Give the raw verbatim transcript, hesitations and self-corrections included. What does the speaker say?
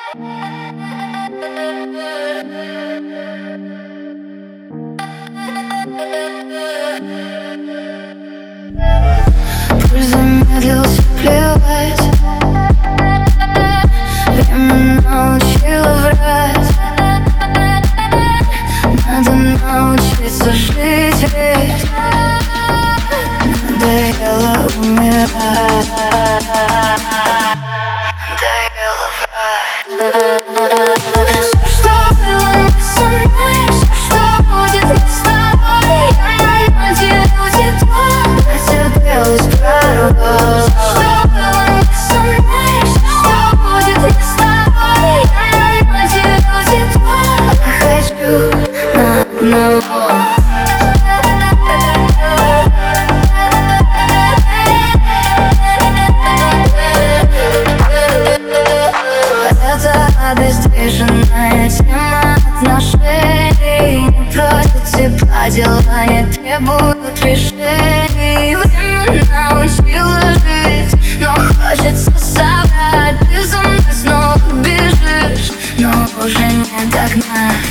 Пульс замедлился, плевать. Время научило врать. Надо научиться жить, ведь надоело умирать. Надоело врать. Что было не со мной, что будет не с тобой. Я надеюсь, это отерпелась пророк. Что было не со мной, что будет не с тобой. Я надеюсь, это хочу на одного. Обездвиженная тема отношений не просит тепла, дела не требуют решений. Время научило жить, но хочется соврать. Ты за мной снова бежишь, но уже не догнать.